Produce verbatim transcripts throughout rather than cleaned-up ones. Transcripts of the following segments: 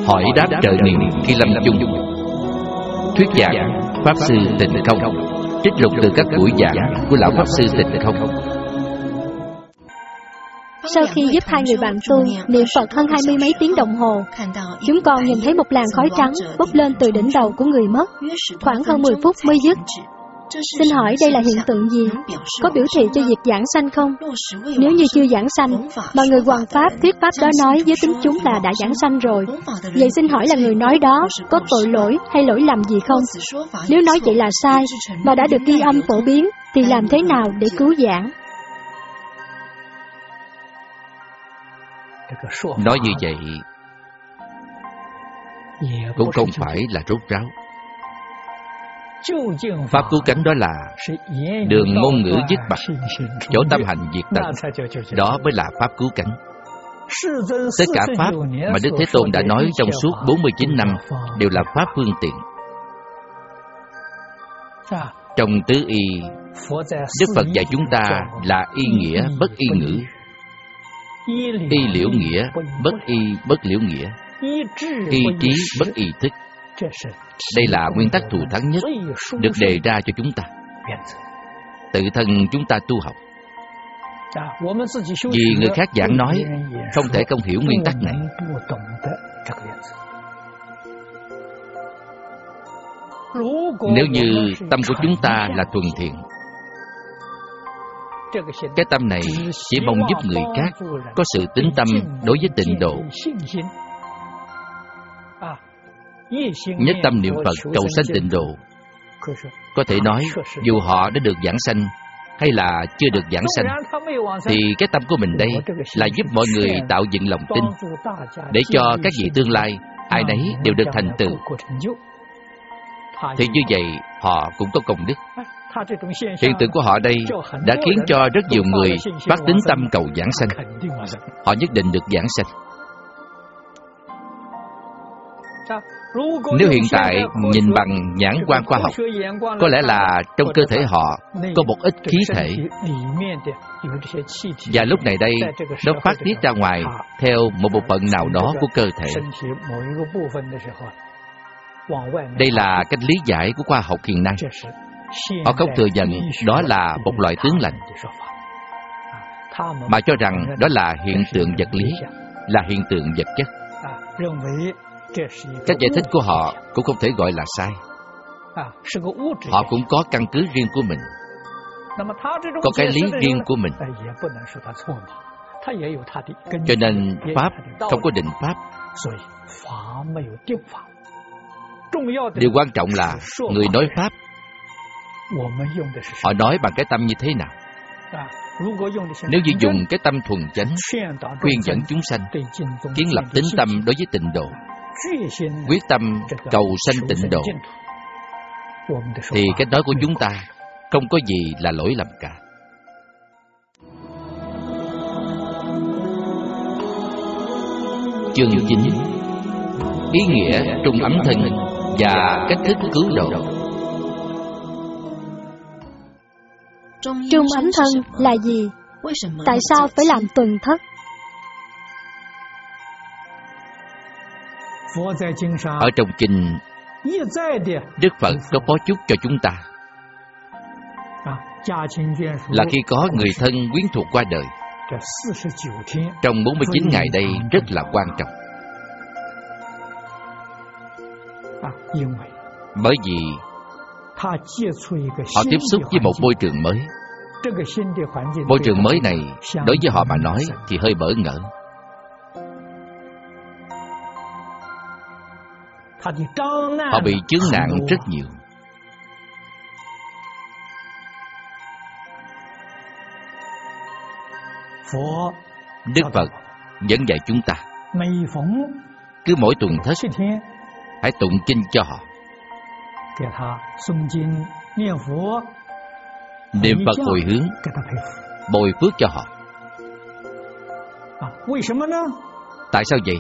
Hỏi đáp trợ niệm khi lâm chung. Thuyết giảng Pháp Sư Tịnh Không. Trích lục từ các buổi giảng của Lão Pháp Sư Tịnh Không. Sau khi giúp hai người bạn tu niệm Phật hơn hai mươi mấy tiếng đồng hồ, chúng con nhìn thấy một làn khói trắng bốc lên từ đỉnh đầu của người mất, khoảng hơn mười phút mới dứt. Xin hỏi đây là hiện tượng gì? Có biểu thị cho việc giảng sanh không? Nếu như chưa giảng sanh, mà người hoằng pháp thuyết pháp đó nói với tính chúng là đã giảng sanh rồi, vậy xin hỏi là người nói đó có tội lỗi hay lỗi lầm gì không? Nếu nói vậy là sai, mà đã được ghi âm phổ biến, thì làm thế nào để cứu giảng? Nói như vậy cũng không phải là rốt ráo. Pháp cứu cánh đó là đường ngôn ngữ dứt bặt, chỗ tâm hành diệt tận. Đó mới là Pháp cứu cánh. Tất cả Pháp mà Đức Thế Tôn đã nói trong suốt bốn mươi chín năm đều là Pháp phương tiện. Trong tứ y, Đức Phật dạy chúng ta là y nghĩa bất y ngữ, y liễu nghĩa bất y bất liễu nghĩa, y trí bất y thức. Đây là nguyên tắc thù thắng nhất được đề ra cho chúng ta. Tự thân chúng ta tu học, vì người khác giảng nói, không thể không hiểu nguyên tắc này. Nếu như tâm của chúng ta là thuần thiện, cái tâm này chỉ mong giúp người khác có sự tín tâm đối với tịnh độ, nhất tâm niệm Phật cầu sanh tịnh độ. Có thể nói dù họ đã được giảng sanh hay là chưa được giảng sanh, thì cái tâm của mình đây là giúp mọi người tạo dựng lòng tin, để cho các vị tương lai ai nấy đều được thành tựu. Thì như vậy họ cũng có công đức. Hiện tượng của họ đây đã khiến cho rất nhiều người phát tín tâm cầu giảng sanh. Họ nhất định được giảng sanh. Nếu hiện tại nhìn bằng nhãn quan khoa học, có lẽ là trong cơ thể họ có một ít khí thể, và lúc này đây nó phát tiết ra ngoài theo một bộ phận nào đó của cơ thể. Đây là cách lý giải của khoa học hiện nay. Họ không thừa nhận đó là một loại tướng lành, mà cho rằng đó là hiện tượng vật lý, là hiện tượng vật chất. Cách giải thích của họ cũng không thể gọi là sai. Họ cũng có căn cứ riêng của mình, có cái lý riêng của mình. Cho nên Pháp không có định Pháp. Điều quan trọng là người nói Pháp, họ nói bằng cái tâm như thế nào. Nếu như dùng cái tâm thuần chánh, khuyên dẫn chúng sanh, kiến lập tín tâm đối với tịnh độ, quyết tâm cầu sanh tịnh độ, thì cái nói của chúng ta không có gì là lỗi lầm cả. Chương chín. Ý nghĩa trung ấm thân và cách thức cứu độ. Trung ấm thân là gì? Tại sao phải làm tuần thất? Ở trong kinh, Đức Phật có bó chúc cho chúng ta, là khi có người thân quyến thuộc qua đời, trong bốn mươi chín ngày đây rất là quan trọng. Bởi vì họ tiếp xúc với một môi trường mới. Môi trường mới này đối với họ mà nói thì hơi bỡ ngỡ. Họ bị chướng nạn rất nhiều. Đức Phật dẫn dạy chúng ta, cứ mỗi tuần thất hãy tụng kinh cho họ, niệm Phật hồi hướng, bồi phước cho họ. Tại sao vậy?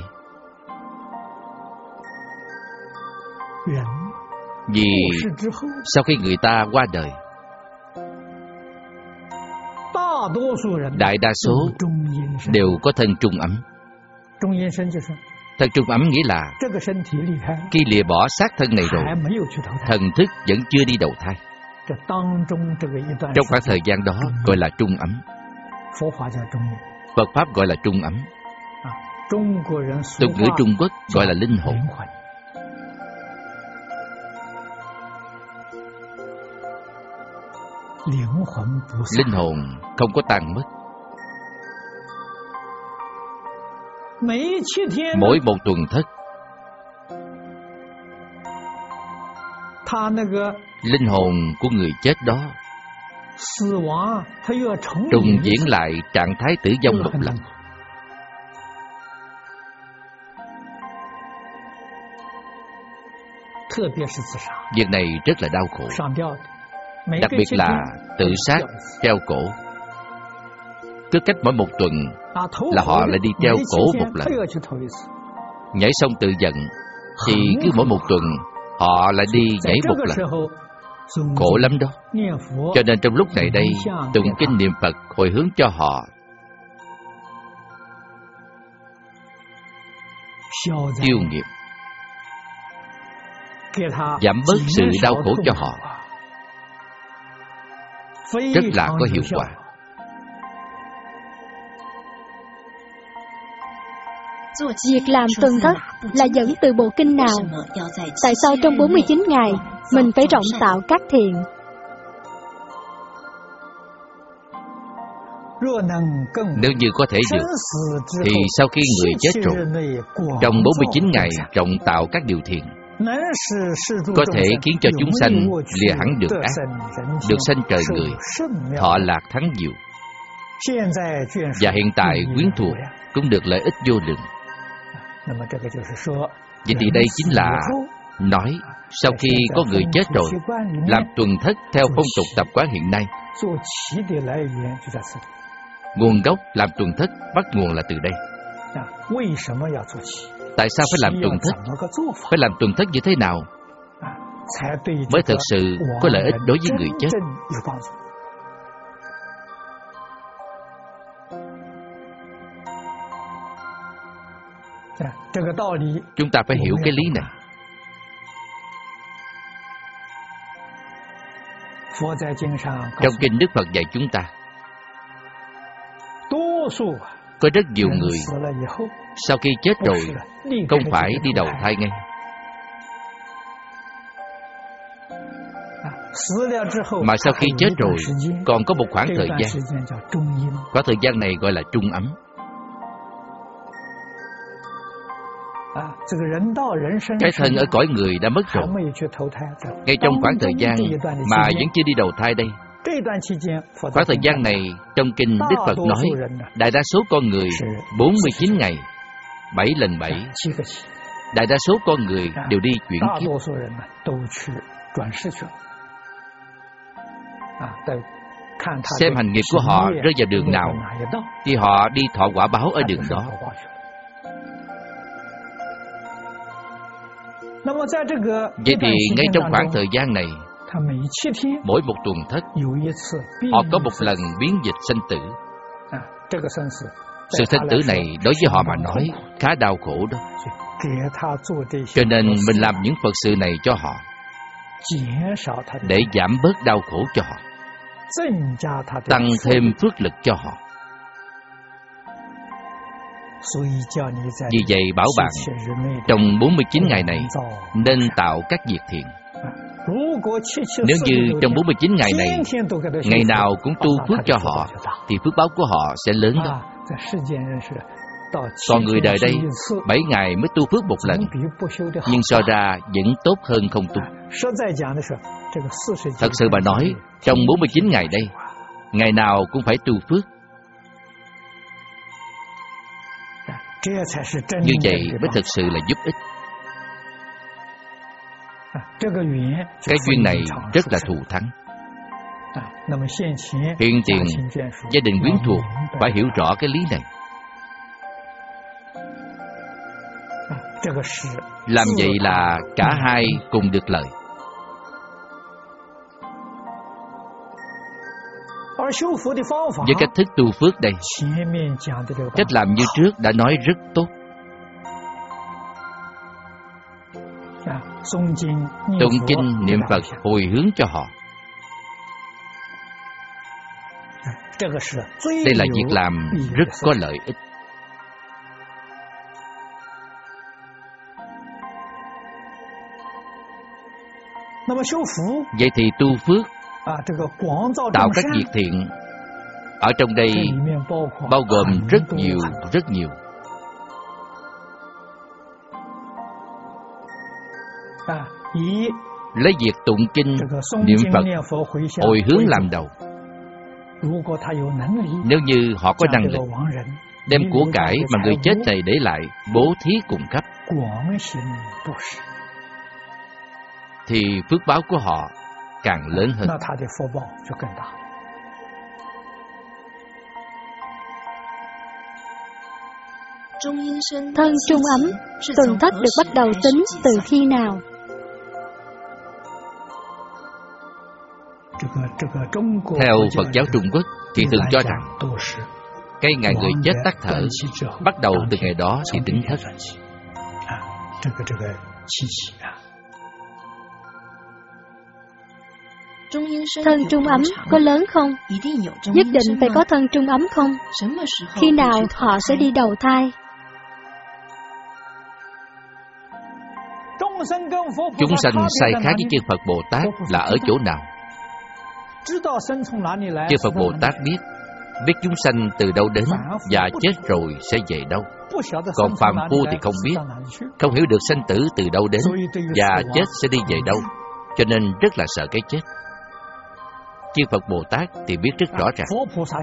Vì sau khi người ta qua đời, đại đa số đều có thân trung ấm. Thân trung ấm nghĩa là khi lìa bỏ xác thân này rồi, thần thức vẫn chưa đi đầu thai. Trong khoảng thời gian đó gọi là trung ấm. Phật Pháp gọi là trung ấm. Tục ngữ Trung Quốc gọi là linh hồn. Linh hồn không có tan mất. Mỗi một tuần thất, linh hồn của người chết đó trùng diễn lại trạng thái tử vong một lần. Việc này rất là đau khổ, đặc biệt là tự sát, treo cổ. Cứ cách mỗi một tuần là họ lại đi treo cổ một lần. Nhảy xong tự giận thì cứ mỗi một tuần họ lại đi nhảy một lần. Khổ lắm đó. Cho nên trong lúc này đây, tụng kinh niệm Phật hồi hướng cho họ, tiêu nghiệp, giảm bớt sự đau khổ cho họ, rất là có hiệu quả. Việc làm tuần thất là dẫn từ bộ kinh nào? Tại sao trong bốn mươi chín ngày mình phải rộng tạo các thiện? Nếu như có thể được, thì sau khi người chết rồi, trong bốn mươi chín ngày rộng tạo các điều thiện, có thể khiến cho chúng sanh lìa hẳn được ác, được sanh trời người, thọ lạc thắng diệu. Và hiện tại quyến thuộc cũng được lợi ích vô lượng. Vậy thì đây chính là nói sau khi có người chết rồi, làm tuần thất theo phong tục tập quán hiện nay. Nguồn gốc làm tuần thất bắt nguồn là từ đây. Tại sao phải làm tuần thất? Phải làm tuần thất như thế nào mới thực sự có lợi ích đối với người chết? Chúng ta phải hiểu cái lý này. Trong kinh Đức Phật dạy chúng ta, có rất nhiều người sau khi chết rồi không phải đi đầu thai ngay, mà sau khi chết rồi còn có một khoảng thời gian. Khoảng thời gian này gọi là trung ấm. Cái thân ở cõi người đã mất rồi. Ngay trong khoảng thời gian mà vẫn chưa đi đầu thai đây, khoảng thời gian này trong kinh Đức Phật nói, đại đa số con người bốn mươi chín ngày, bảy lần bảy. Đại đa số con người đều đi chuyển kiếp. Xem hành nghiệp của họ rơi vào đường nào thì họ đi thọ quả báo ở đường đó. Vậy thì ngay trong khoảng thời gian này, mỗi một tuần thất, họ có một lần biến dịch sanh tử. Sự sanh tử này đối với họ mà nói khá đau khổ đó. Cho nên mình làm những Phật sự này cho họ, để giảm bớt đau khổ cho họ, tăng thêm phước lực cho họ. Vì vậy bảo bạn, trong bốn mươi chín ngày này nên tạo các việc thiện. Nếu như trong bốn mươi chín ngày này, ngày nào cũng tu phước cho họ, thì phước báo của họ sẽ lớn đó. Còn người đời đây, bảy ngày mới tu phước một lần, nhưng so ra vẫn tốt hơn không tu. Thật sự mà nói, trong bốn mươi chín ngày đây, ngày nào cũng phải tu phước. Như vậy mới thực sự là giúp ích. Cái duyên này rất là thù thắng. Hiện tiền, gia đình quyến thuộc phải hiểu rõ cái lý này. Làm vậy là cả hai cùng được lợi. Với cách thức tu phước đây, cách làm như trước đã nói rất tốt. Tụng kinh niệm Phật hồi hướng cho họ. Đây là việc làm rất có lợi ích. Vậy thì tu phước, tạo các việc thiện, ở trong đây bao gồm rất nhiều, rất nhiều. Lấy việc tụng kinh, niệm Phật, hồi hướng làm đầu. Nếu như họ có năng lực, đem của cải mà người chết này để lại bố thí cùng cấp, thì phước báo của họ càng lớn hơn. Thân trung ấm, tuần thất được bắt đầu tính từ khi nào? Theo Phật giáo Trung Quốc thì thường cho rằng cái ngày người chết tắt thở, bắt đầu từ ngày đó thì tính thất. Thân trung ấm có lớn không? Nhất định phải có thân trung ấm không? Khi nào họ sẽ đi đầu thai? Chúng sanh sai khác với chư Phật Bồ Tát là ở chỗ nào? Chư Phật Bồ Tát biết, biết chúng sanh từ đâu đến và chết rồi sẽ về đâu. Còn phàm phu thì không biết, không hiểu được sanh tử từ đâu đến và chết sẽ đi về đâu, cho nên rất là sợ cái chết. Chư Phật Bồ Tát thì biết rất rõ ràng.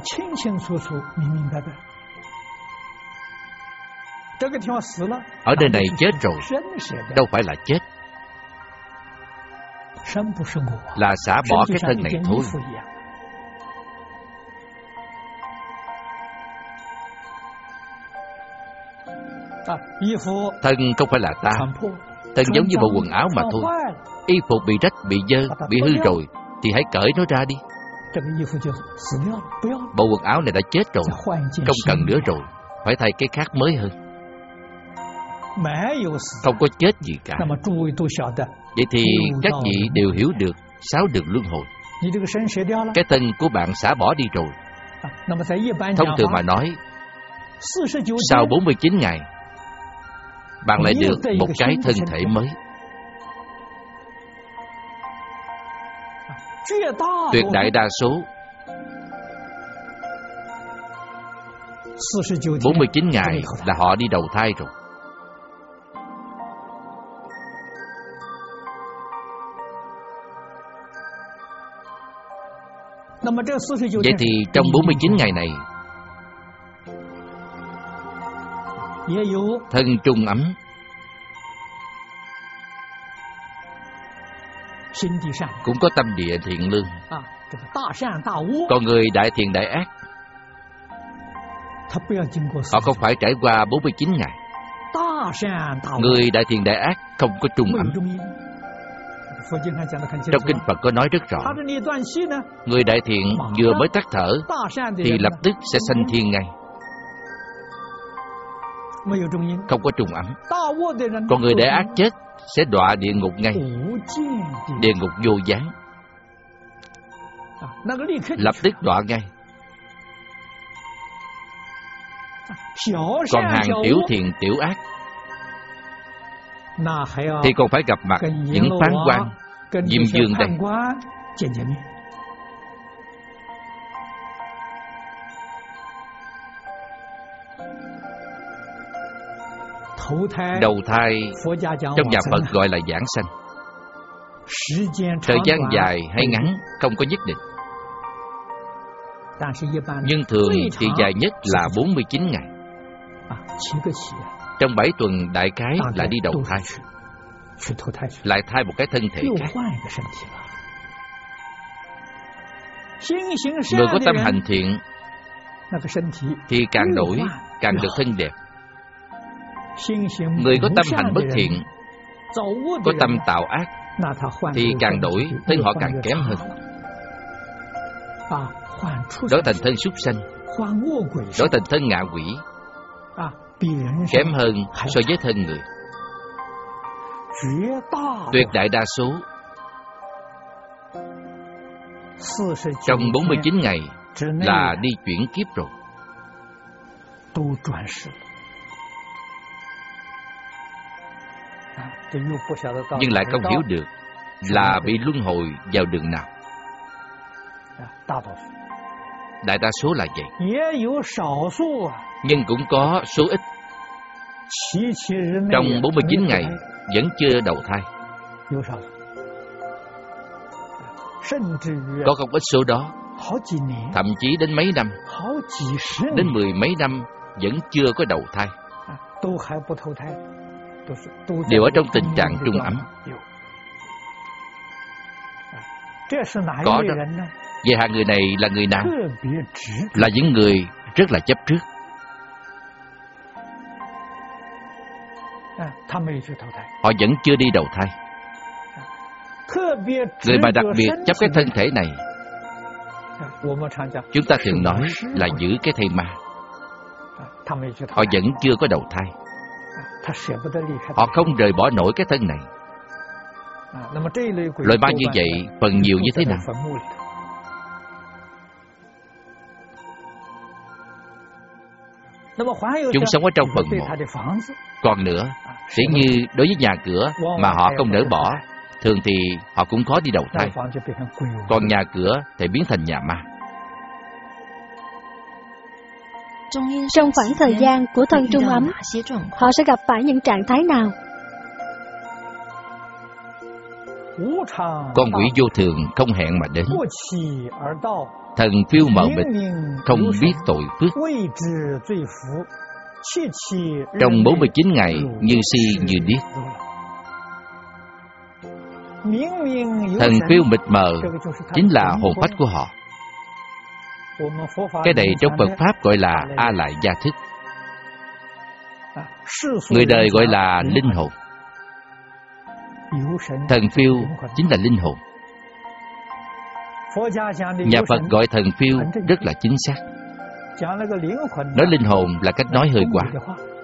Ở nơi này chết rồi, đâu phải là chết, là xả bỏ cái thân này thôi. Thân không phải là ta, thân giống như bộ quần áo mà thôi. Y phục bị rách, bị dơ, bị hư rồi thì hãy cởi nó ra đi. Bộ quần áo này đã chết rồi, không cần nữa rồi, phải thay cái khác mới hơn. Không có chết gì cả. Vậy thì các vị đều hiểu được sáu đường luân hồi. Cái thân của bạn xả bỏ đi rồi. Thông thường mà nói, sau bốn mươi chín ngày, bạn lại được một cái thân thể mới. Tuyệt đại đa số bốn mươi chín ngày là họ đi đầu thai rồi. Vậy thì trong bốn mươi chín ngày này, thân trung ấm, cũng có tâm địa thiện lương. Còn người đại thiện đại ác, họ không phải trải qua bốn mươi chín ngày. Người đại thiện đại ác không có trung ấm. Trong kinh Phật có nói rất rõ, người đại thiện vừa mới tắt thở thì lập tức sẽ sanh thiên ngay, không có trung ấm. Còn người đại ác chết sẽ đọa địa ngục ngay, địa ngục vô gián, lập tức đọa ngay. Còn hàng tiểu thiện tiểu ác thì còn phải gặp mặt những phán quan, Diêm Vương đây. Đầu thai trong nhà Phật gọi là giảng sanh. Thời gian dài hay ngắn không có nhất định, nhưng thường thì dài nhất là bốn mươi chín ngày. Trong bảy tuần đại khái là đi đầu thai, lại thai một cái thân thể khác. Người có tâm hành thiện thì càng đổi càng được thân đẹp. Người có tâm hành bất thiện, có tâm tạo ác thì càng đổi thân họ càng kém hơn, đổi thành thân súc sanh, đổi thành thân ngạ quỷ, kém hơn so với thân người. Tuyệt đại đa số trong bốn mươi chín ngày là đi chuyển kiếp rồi. Nhưng lại không hiểu được là bị luân hồi vào đường nào. Đại đa số là vậy. Nhưng cũng có số ít trong bốn mươi chín ngày vẫn chưa đầu thai. Có không ít số đó, thậm chí đến mấy năm, đến mười mấy năm vẫn chưa có đầu thai, đều ở trong tình trạng trung ấm. Có đó. Vậy hạng người này là người nào? Là những người rất là chấp trước. Họ vẫn chưa đi đầu thai. Người mà đặc biệt chấp cái thân thể này, chúng ta thường nói là giữ cái thây ma. Họ vẫn chưa có đầu thai. Họ không rời bỏ nổi cái thân này. Loại ma như vậy phần nhiều như thế nào? Chúng sống ở trong phần mộ. Còn nữa, chỉ như đối với nhà cửa mà họ không nỡ bỏ, thường thì họ cũng khó đi đầu thai. Còn nhà cửa thì biến thành nhà ma. Trong khoảng thời gian của thân trung ấm, họ sẽ gặp phải những trạng thái nào? Con quỷ vô thường không hẹn mà đến. Thần phiêu mờ mịt, không biết tội phước. Trong bốn mươi chín ngày như si như điếc. Thần phiêu mịt mờ chính là hồn phách của họ. Cái này trong Phật Pháp gọi là A Lại Gia Thức. Người đời gọi là linh hồn. Thần phiêu chính là linh hồn. Nhà Phật gọi thần phiêu rất là chính xác. Nói linh hồn là cách nói hơi quá.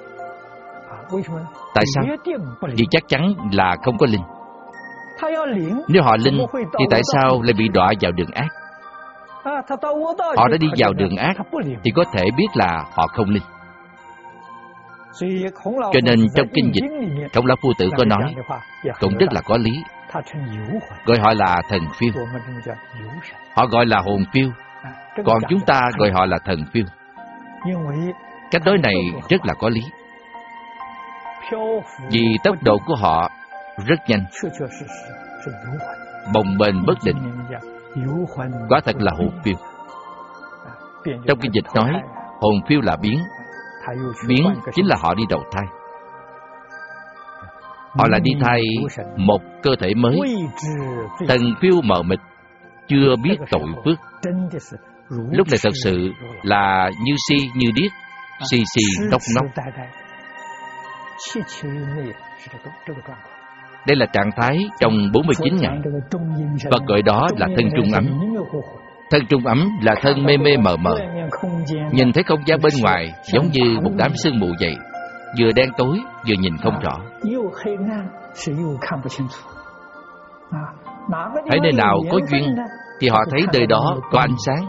Tại sao? Vì chắc chắn là không có linh. Nếu họ linh thì tại sao lại bị đọa vào đường ác? Họ đã đi vào đường ác thì có thể biết là họ không linh. Cho nên trong kinh dịch, Khổng Lão Phu Tử có nói cũng rất là có lý. Gọi họ là thần phiêu. Họ gọi là hồn phiêu. Còn chúng ta gọi họ là thần phiêu. Cách nói này rất là có lý. Vì tốc độ của họ rất nhanh, bồng bềnh bất định. Quả thật là hồn phiêu. Trong kinh dịch nói hồn phiêu là biến. Biến chính là họ đi đầu thai. Họ là đi thay một cơ thể mới. Thần phiêu mờ mịt, chưa biết tội phước. Lúc này thật sự là như si như điếc, si si nốc nốc. Đây là trạng thái trong bốn mươi chín ngày. Phật gọi đó là thân trung ấm. Thân trung ấm là thân mê mê mờ mờ, nhìn thấy không gian bên ngoài giống như một đám sương mù vậy, vừa đen tối vừa nhìn không rõ. Thấy nơi nào có duyên thì họ thấy nơi đó có ánh sáng.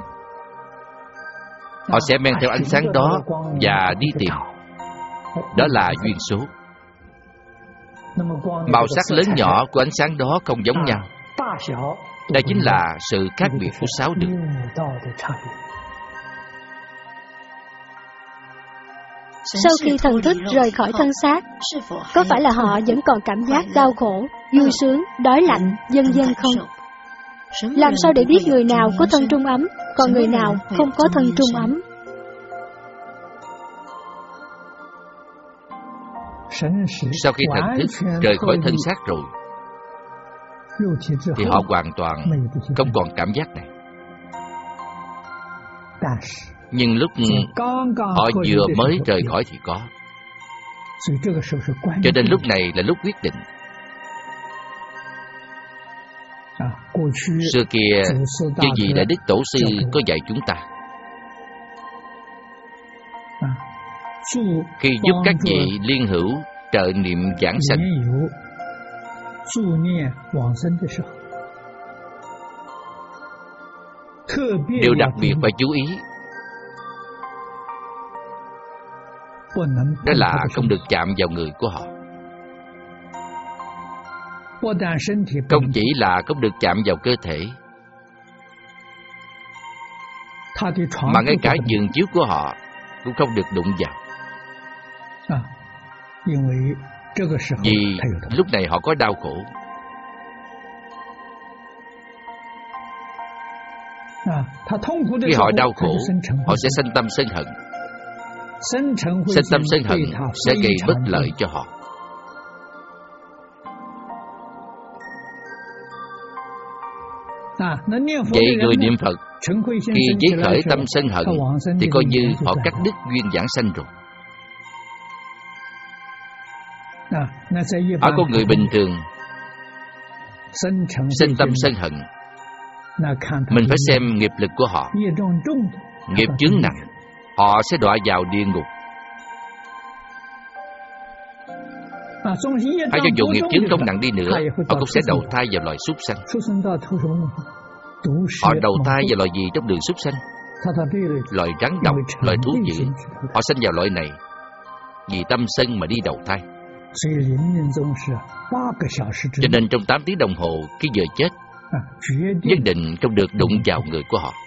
Họ sẽ men theo ánh sáng đó và đi tìm. Đó là duyên số. Màu sắc lớn nhỏ của ánh sáng đó không giống nhau. Đây chính là sự khác biệt của sáu đường. Sau khi thần thức rời khỏi thân xác, có phải là họ vẫn còn cảm giác đau khổ, vui sướng, đói lạnh, vân vân không? Làm sao để biết người nào có thân trung ấm, còn người nào không có thân trung ấm? Sau khi thần thức rời khỏi thân xác rồi, thì họ hoàn toàn không còn cảm giác này. Nhưng lúc họ vừa mới rời khỏi thì có. Cho nên lúc này là lúc quyết định. Xưa kia, chư vị Đại Đức Tổ Sư có dạy chúng ta, khi giúp các vị liên hữu trợ niệm giảng sanh, Điều đặc biệt phải chú ý đó là không được chạm vào người của họ. Không chỉ là không được chạm vào cơ thể, mà ngay cả giường chiếu của họ cũng không được đụng vào. Vì lúc này họ có đau khổ. Khi họ đau khổ, họ sẽ sanh tâm sân hận. Sanh tâm sân hận sẽ gây bất lợi cho họ. Vậy người niệm Phật khi giấy khởi tâm sân hận thì coi như họ cắt đứt duyên giảng sanh rồi. Ở con người bình thường sanh tâm sân hận, mình phải xem nghiệp lực của họ. Nghiệp chướng nặng, họ sẽ đọa vào địa ngục. Hay cho dù nghiệp chướng không nặng đi nữa, họ cũng sẽ đầu thai vào loài súc sanh. Họ đầu thai vào loài gì trong đường súc sanh? Loài rắn độc, loài thú dữ. Họ sanh vào loại này vì tâm sân mà đi đầu thai. Cho nên trong tám tiếng đồng hồ khi vừa chết, nhất định không được đụng vào người của họ.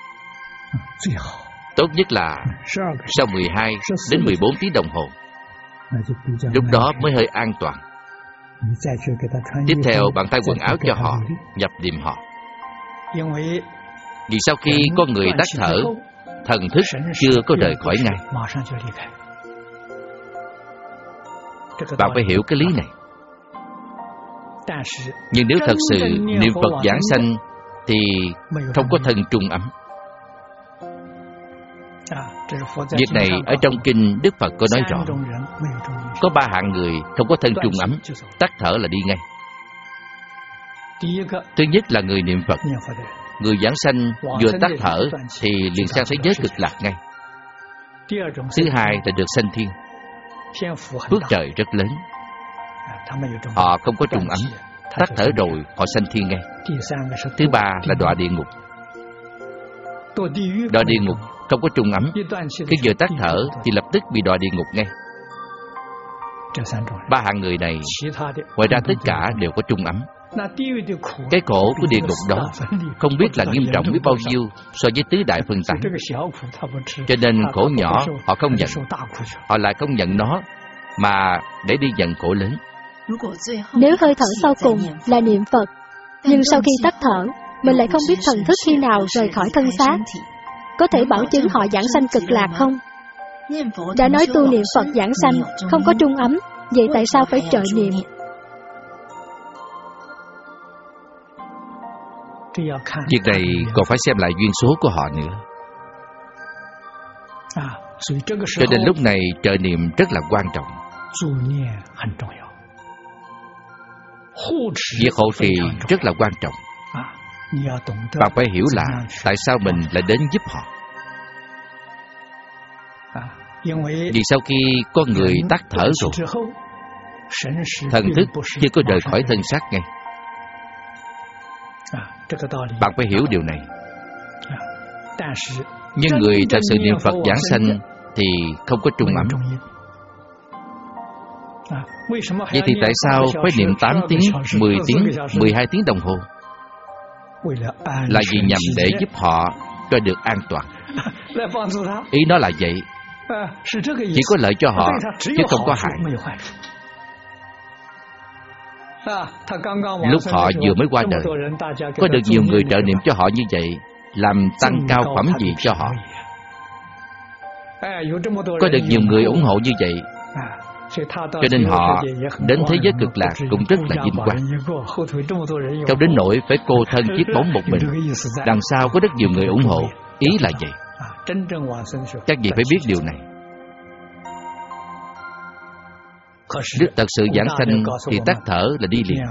Tốt nhất là sau mười hai đến mười bốn tiếng đồng hồ. Lúc đó mới hơi an toàn. Tiếp theo bạn thay quần áo cho họ, nhập niệm họ. Vì sau khi con người tắt thở, thần thức chưa có rời khỏi ngay. Bạn phải hiểu cái lý này. Nhưng nếu thật sự niệm Phật giảng sanh thì không có thân trung ấm. Việc này ở trong kinh Đức Phật có nói rõ. Có ba hạng người không có thân trung ấm, tắt thở là đi ngay. Thứ nhất là người niệm Phật. Người giảng sanh vừa tắt thở thì liền sang thế giới cực lạc ngay. Thứ hai là được sanh thiên. Phước trời rất lớn. Họ không có trung ấm, tắt thở rồi họ sanh thiên ngay. Thứ ba là đọa địa ngục. Đọa địa ngục không có trung ấm, khi vừa tắt thở thì lập tức bị đọa địa ngục ngay. Ba hạng người này, ngoài ra tất cả đều có trung ấm. Cái khổ của địa ngục đó không biết là nghiêm trọng biết bao nhiêu so với tứ đại phân tán. Cho nên khổ nhỏ họ không nhận, họ lại không nhận nó, mà để đi nhận khổ lớn. Nếu hơi thở sau cùng là niệm Phật, nhưng sau khi tắt thở, mình lại không biết thần thức khi nào rời khỏi thân xác, có thể bảo chứng họ giảng sanh cực lạc không? Đã nói tu niệm Phật giảng sanh không có trung ấm, vậy tại sao phải trợ niệm? Việc này còn phải xem lại duyên số của họ nữa. Cho nên lúc này trợ niệm rất là quan trọng. Việc hộ trì rất là quan trọng. Bạn phải hiểu là tại sao mình lại đến giúp họ. Vì sau khi con người tắt thở rồi, thần thức chưa có rời khỏi thân xác ngay. Bạn phải hiểu điều này. Nhưng người thật sự niệm Phật giảng sanh thì không có trung ấm. Vậy thì tại sao phải niệm tám tiếng, mười tiếng, mười hai tiếng đồng hồ? Là vì nhằm để giúp họ cho được an toàn. Ý nó là vậy. Chỉ có lợi cho họ, chứ không có hại. Lúc họ vừa mới qua đời, có được nhiều người trợ niệm cho họ như vậy, làm tăng cao phẩm vị cho họ. Có được nhiều người ủng hộ như vậy, cho nên họ đến thế giới cực lạc cũng rất là vinh quang. Không đến nỗi phải cô thân chiếc bóng một mình. Đằng sau có rất nhiều người ủng hộ. Ý là vậy. Các vị phải biết điều này. Đức thật sự giảng sanh thì tắt thở là đi liền.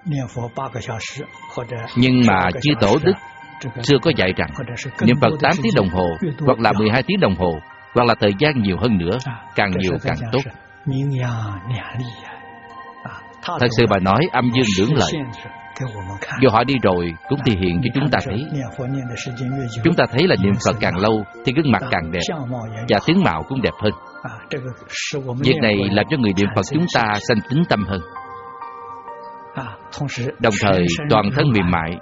Nhưng mà chư tổ đức xưa có dạy rằng niệm Phật tám tiếng đồng hồ, hoặc là mười hai tiếng đồng hồ, hoặc là thời gian nhiều hơn nữa, càng nhiều càng tốt. Thật sự bà nói âm dương lưỡng lợi. Dù họ đi rồi cũng thể hiện cho chúng ta thấy. Chúng ta thấy là niệm Phật càng lâu thì gương mặt càng đẹp và tướng mạo cũng đẹp hơn. Việc này làm cho người niệm Phật chúng ta sanh tín tâm hơn. Đồng thời toàn thân mềm mại.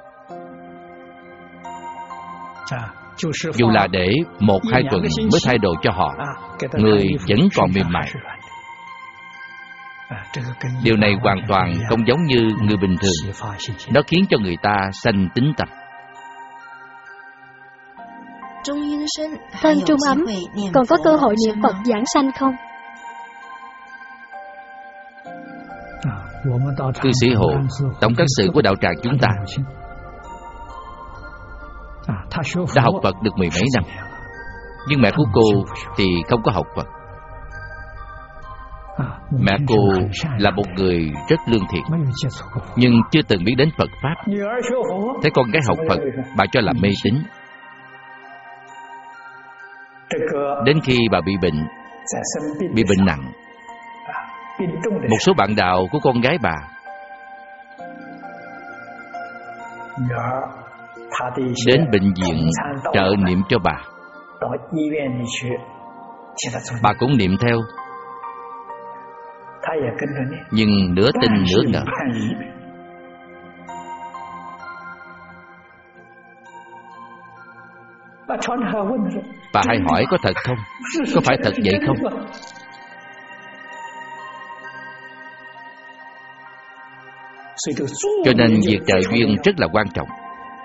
Dù là để một hai tuần mới thay đồ cho họ, người vẫn còn mềm mại. Điều này hoàn toàn không giống như người bình thường. Nó khiến cho người ta sanh tín tâm. Thân Trung Ấm còn có cơ hội niệm Phật giảng sanh không? Cư sĩ Hồ, tổng cán sự của đạo tràng chúng ta, đã học Phật được mười mấy năm, nhưng mẹ của cô thì không có học Phật. Mẹ cô là một người rất lương thiện, nhưng chưa từng biết đến Phật Pháp. Thấy con gái học Phật, bà cho là mê tín. Đến khi bà bị bệnh, bị bệnh nặng, một số bạn đạo của con gái bà đến bệnh viện trợ niệm cho bà. Bà cũng niệm theo, nhưng nửa tin nửa ngờ. Bà hay hỏi có thật không? Có phải thật vậy không? Cho nên việc trợ duyên rất là quan trọng.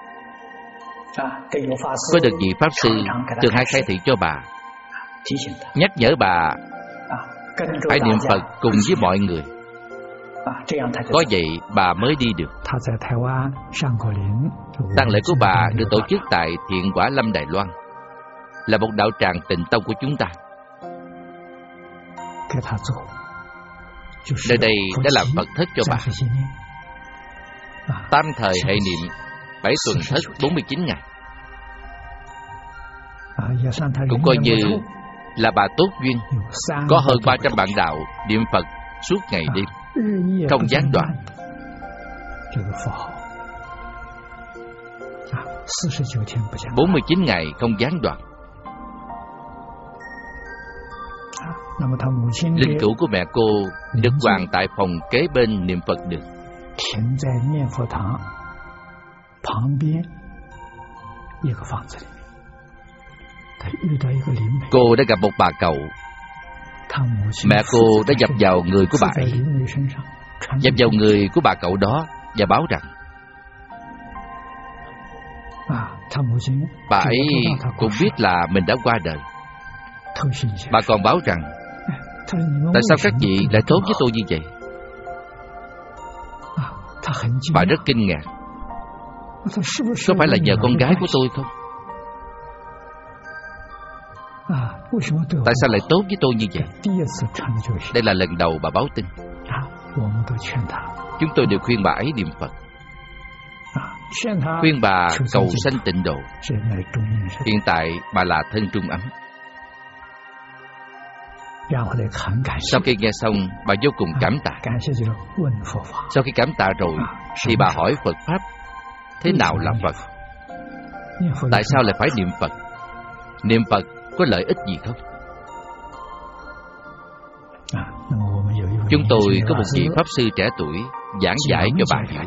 Có được vị Pháp Sư thường hay khai thị cho bà, nhắc nhở bà phải niệm Phật cùng với mọi người. Có vậy bà mới đi được. Tang lễ của bà được tổ chức tại Thiện Quả Lâm Đài Loan, là một đạo tràng Tịnh Tông của chúng ta. Nơi đây đã làm Phật thất cho bà. Tam thời hệ niệm, bảy tuần thất bốn mươi chín ngày. Cũng coi như là bà tốt duyên. Có hơn ba trăm bạn đạo niệm Phật suốt ngày đêm, không gián đoạn. Bốn mươi chín ngày không gián đoạn. Linh cữu của mẹ cô được hoàng tại phòng kế bên niệm Phật đường. Cô đã gặp một bà cậu. Mẹ cô đã nhập vào người của bà ấy, nhập vào người của bà cậu đó và báo rằng bà ấy cũng biết là mình đã qua đời. Bà còn báo rằng tại sao các vị lại tốt với tôi như vậy? Bà rất kinh ngạc. Có phải là nhờ con gái của tôi không? Tại sao lại tốt với tôi như vậy? Đây là lần đầu bà báo tin. Chúng tôi đều khuyên bà ấy niệm Phật, khuyên bà cầu sanh tịnh độ. Hiện tại bà là thân Trung Ấm. Sau khi nghe xong, bà vô cùng cảm tạ. Sau khi cảm tạ rồi thì bà hỏi Phật Pháp, thế nào là Phật? Tại sao lại phải niệm Phật? Niệm Phật có lợi ích gì không? Chúng tôi có một vị Pháp Sư trẻ tuổi giảng giải cho bà hiểu.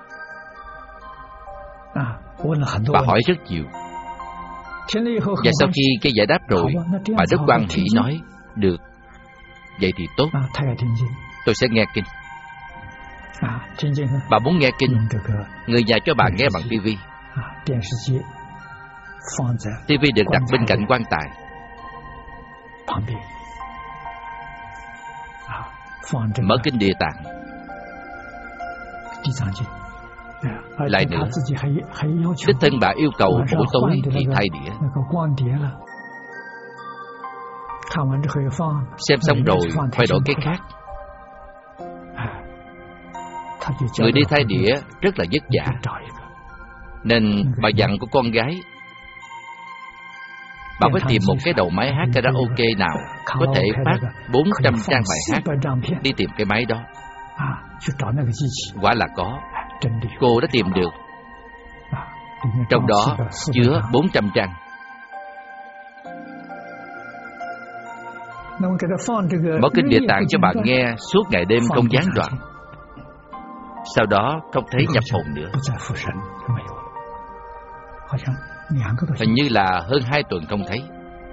Bà hỏi rất nhiều, và sau khi cái giải đáp rồi, bà rất hoan hỉ nói, được, vậy thì tốt, tôi sẽ nghe kinh. Bà muốn nghe kinh, người nhà cho bà nghe bằng tivi. Tivi được đặt bên cạnh quan tài. Mở kinh Địa Tạng. Lại nữa, đích thân bà yêu cầu buổi tối thì thay đĩa. Xem xong rồi phải đổi cái khác. Người đi thay đĩa rất là vất vả, nên bà dặn của con gái, bà phải tìm một cái đầu máy hát karaoke nào có thể phát bốn trăm trang bài hát, đi tìm cái máy đó. Quả là có. Cô đã tìm được. Trong đó chứa bốn trăm trang. Mở kinh Địa Tạng cho bạn nghe suốt ngày đêm không gián đoạn. Sau đó không thấy nhập hồn nữa. Hình như là hơn hai tuần không thấy.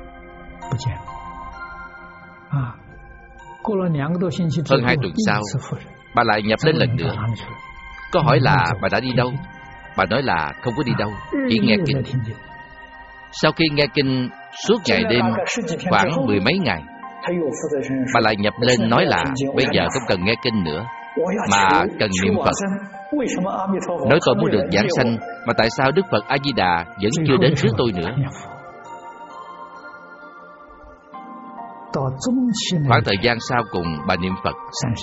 Hơn hai tuần sau, bà lại nhập lên lần nữa. Có hỏi là bà đã đi đâu? Bà nói là không có đi đâu, chỉ nghe kinh. Sau khi nghe kinh suốt ngày đêm khoảng mười mấy ngày, bà lại nhập lên nói là bây giờ không cần nghe kinh nữa, mà cần niệm Phật. Nói tôi muốn được giảng sanh, mà tại sao Đức Phật A-di-đà vẫn chưa đến trước tôi nữa? Khoảng thời gian sau cùng bà niệm Phật.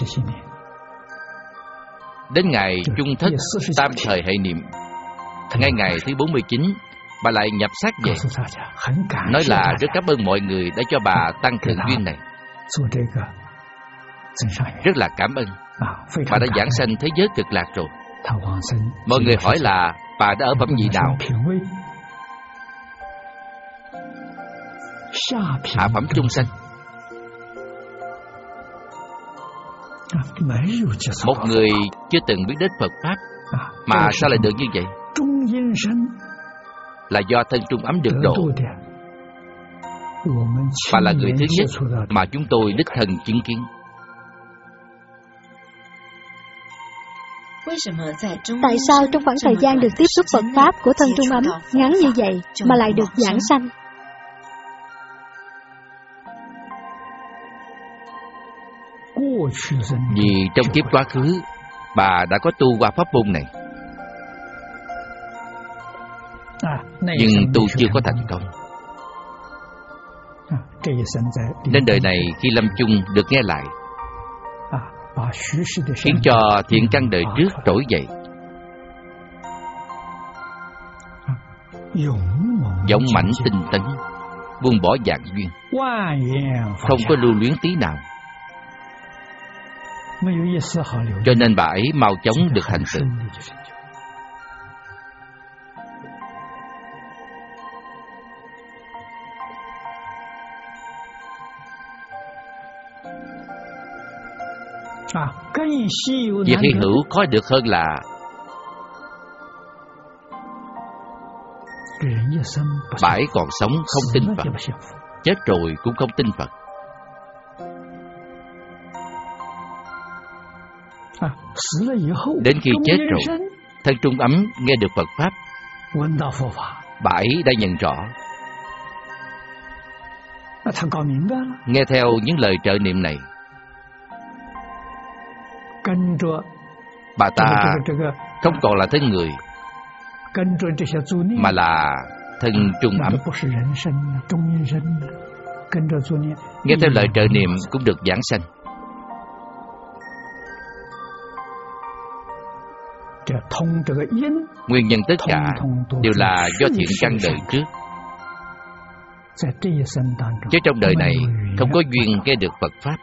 Đến ngày Trung Thất Tam Thời Hệ Niệm, ngay ngày thứ bốn mươi chín, bà lại nhập xác về. Nói là rất cảm ơn mọi người đã cho bà tăng thượng duyên này. Rất là cảm ơn. Bà đã giảng sanh thế giới cực lạc rồi. Mọi người hỏi là bà đã ở phẩm vị nào? Hạ phẩm chung sanh. Một người chưa từng biết đến Phật Pháp mà sao lại được như vậy? Là do thân trung ấm được độ. Bà là người thứ nhất mà chúng tôi đích thân chứng kiến. Tại sao trong khoảng thời gian được tiếp xúc Phật Pháp của thân trung ấm ngắn như vậy mà lại được giảng sanh? Vì trong kiếp quá khứ, bà đã có tu qua pháp môn này, nhưng tu chưa có thành công. Nên đời này khi lâm chung được nghe lại, khiến cho thiện căn đời trước trỗi dậy, dũng mãnh tinh tấn, buông bỏ vạn duyên, không có lưu luyến tí nào. Cho nên bà ấy mau chóng được thành tựu. Việc hy hữu khó được hơn là bà ấy còn sống không tin Phật, chết rồi cũng không tin Phật. Đến khi chết rồi, thân trung ấm nghe được Phật Pháp, bà ấy đã nhận rõ, nghe theo những lời trợ niệm này, bà ta không còn là thân người, mà là thân trung ấm. Nghe theo lời trợ niệm cũng được giảng sanh. Nguyên nhân tất cả đều là do thiện căn đời trước, chứ trong đời này không có duyên nghe được Phật Pháp.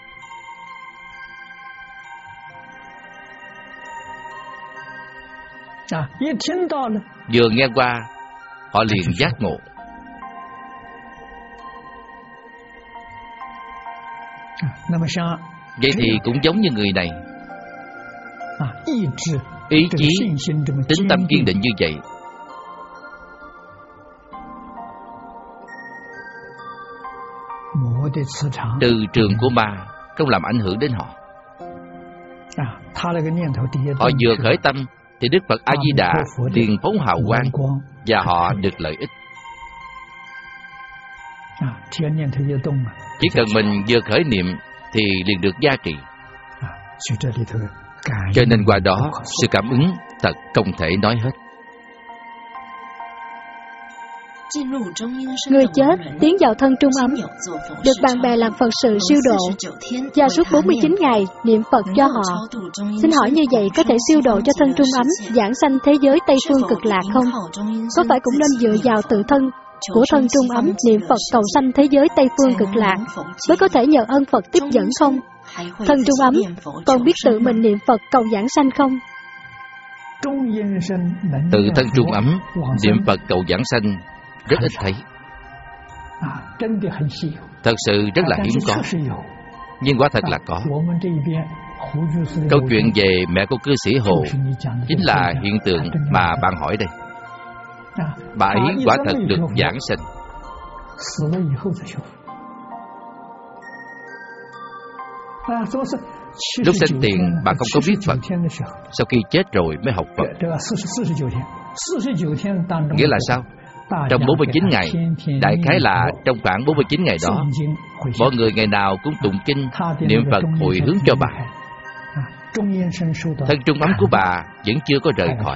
Vừa nghe qua, họ liền giác ngộ. Vậy thì cũng giống như người này, ý chí, tính tâm kiên định như vậy, từ trường của ma không làm ảnh hưởng đến họ. Họ vừa khởi tâm thì Đức Phật A-di-đà liền phóng hào quang và họ được lợi ích. Chỉ cần mình vừa khởi niệm thì liền được gia trì. Cho nên qua đó sự cảm ứng thật không thể nói hết. Người chết tiến vào thân trung ấm, được bạn bè làm Phật sự siêu độ, và suốt bốn mươi chín ngày niệm Phật cho họ. Xin hỏi như vậy có thể siêu độ cho thân trung ấm giảng sanh thế giới Tây Phương cực lạc không? Có phải cũng nên dựa vào tự thân của thân trung ấm niệm Phật cầu sanh thế giới Tây Phương Cực Lạc, mới có thể nhờ ơn Phật tiếp dẫn không? Thân trung ấm còn biết tự mình niệm Phật cầu giảng sanh không? Tự thân trung ấm niệm Phật cầu giảng sanh rất ít thấy, thật sự rất là hiếm có, nhưng quả thật là có. Câu chuyện về mẹ của cư sĩ Hồ chính là hiện tượng mà bạn hỏi đây. Bà ấy quả thật được giảng sanh. Lúc sinh tiền bà không có biết Phật, sau khi chết rồi mới học Phật. Nghĩa là sao? Trong bốn mươi chín ngày, đại khái là trong khoảng bốn mươi chín ngày đó, mọi người ngày nào cũng tụng kinh, niệm Phật hồi hướng cho bà. Thân trung ấm của bà vẫn chưa có rời khỏi.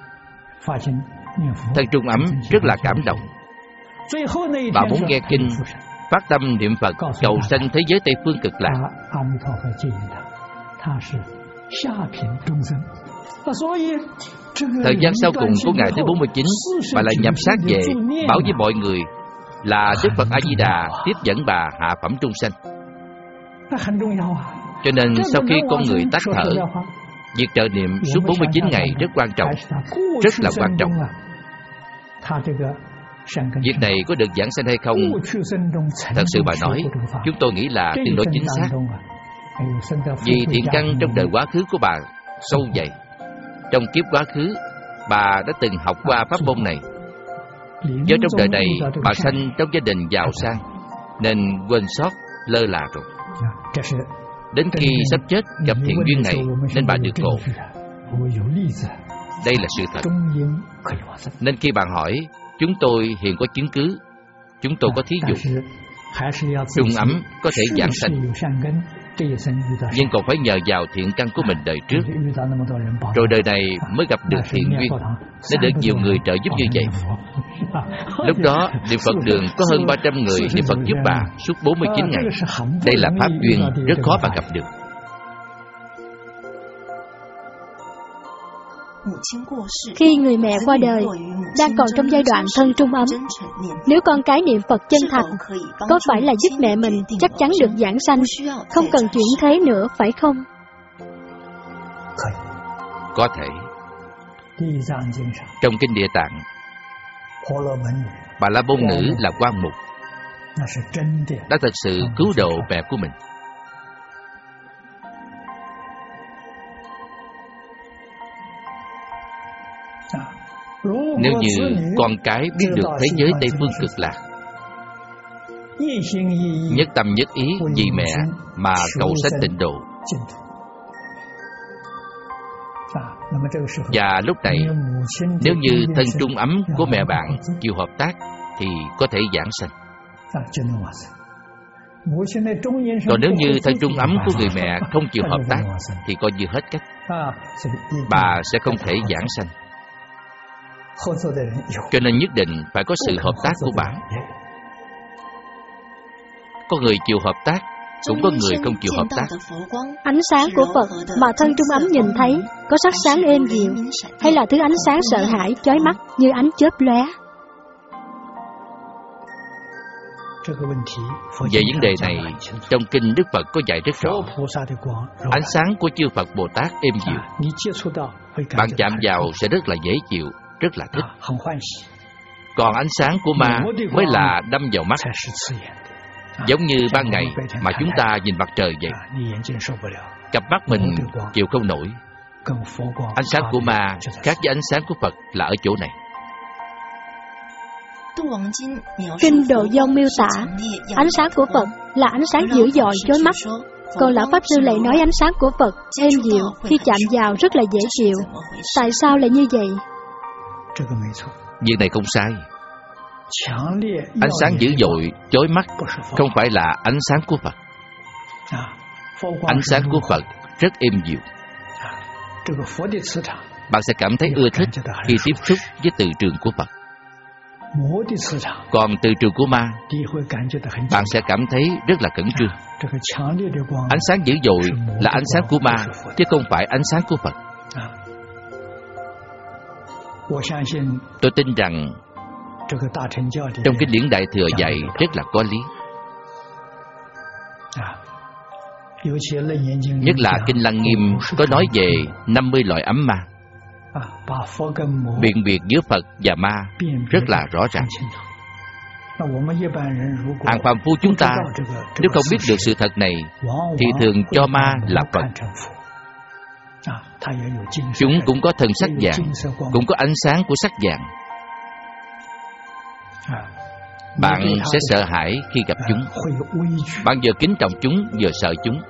Thân trung ấm rất là cảm động. Bà muốn nghe kinh, phát tâm niệm Phật cầu sanh thế giới Tây Phương Cực Lạc. Thời gian sau cùng của ngày thứ bốn mươi chín, bà lại nhập xác về, bảo với mọi người là Đức Phật A Di Đà tiếp dẫn bà hạ phẩm trung sanh. Cho nên sau khi con người tắt thở, việc trợ niệm suốt bốn mươi chín ngày rất quan trọng, rất là quan trọng. Việc này có được giảng sanh hay không? Thật sự bà nói, chúng tôi nghĩ là tương đối chính xác. Vì thiện căn trong đời quá khứ của bà sâu dày. Trong kiếp quá khứ, bà đã từng học qua pháp môn này. Do trong đời này, bà sanh trong gia đình giàu sang, nên quên sót, lơ là rồi. Đến khi sắp chết gặp thiện duyên này, nên bà được ngộ. Đây là sự thật. Nên khi bạn hỏi, chúng tôi hiện có chứng cứ, chúng tôi có thí dụ. Trung ấm có thể giảng sanh, nhưng còn phải nhờ vào thiện căn của mình đời trước, rồi đời này mới gặp được thiện duyên, nên được nhiều người trợ giúp như vậy. Lúc đó niệm Phật đường có hơn ba trăm người niệm Phật giúp bà suốt bốn mươi chín ngày. Đây là pháp duyên rất khó bà gặp được. Khi người mẹ qua đời, đang còn trong giai đoạn thân trung ấm, nếu con cái niệm Phật chân thành, có phải là giúp mẹ mình chắc chắn được giảng sanh, không cần chuyển thế nữa, phải không? Có thể. Trong Kinh Địa Tạng, Bà La Môn Nữ là Quan Mục, đã thật sự cứu độ mẹ của mình. Nếu như con cái biết được thế giới Tây Phương Cực Lạc, nhất tâm nhất ý vì mẹ mà cầu sanh tịnh độ, và lúc này nếu như thân trung ấm của mẹ bạn chịu hợp tác thì có thể giảng sanh. Còn nếu như thân trung ấm của người mẹ không chịu hợp tác thì coi như hết cách, bà sẽ không thể giảng sanh. Cho nên nhất định phải có sự hợp tác của bà. Có người chịu hợp tác, cũng có người không chịu hợp tác. Ánh sáng của Phật mà thân trung ấm nhìn thấy có sắc sáng êm dịu, hay là thứ ánh sáng sợ hãi, chói mắt như ánh chớp lóe? Về vấn đề này, trong kinh Đức Phật có dạy rất rõ. Ánh sáng của chư Phật Bồ Tát êm dịu, bạn chạm vào sẽ rất là dễ chịu, rất là thích. Còn ánh sáng của ma mới là đâm vào mắt, giống như ban ngày mà chúng ta nhìn mặt trời vậy. Cặp mắt mình chịu không nổi. Ánh sáng của ma khác với ánh sáng của Phật là ở chỗ này. Kinh Độ Dông miêu tả ánh sáng của Phật là ánh sáng dữ dội chói mắt, còn Lão Pháp Sư lại nói ánh sáng của Phật êm dịu, khi chạm vào rất là dễ chịu. Tại sao lại như vậy? Việc này không sai. Ánh sáng dữ dội chói mắt không phải là ánh sáng của Phật. Ánh sáng của Phật rất êm dịu. Bạn sẽ cảm thấy ưa thích khi tiếp xúc với từ trường của Phật. Còn từ trường của ma, bạn sẽ cảm thấy rất là khẩn trương. Ánh sáng dữ dội là ánh sáng của ma, chứ không phải ánh sáng của Phật. Tôi tin rằng Trong kinh điển Đại Thừa dạy rất là có lý. Nhất là kinh Lăng Nghiêm có nói về năm mươi loại ấm ma, biện biệt giữa Phật và ma rất là rõ ràng. Hạng phàm phu chúng ta nếu không biết được sự thật này thì thường cho ma là Phật. Chúng cũng có thân sắc vàng, cũng có ánh sáng của sắc vàng. Bạn sẽ sợ hãi khi gặp chúng. Bạn vừa kính trọng chúng, vừa sợ chúng.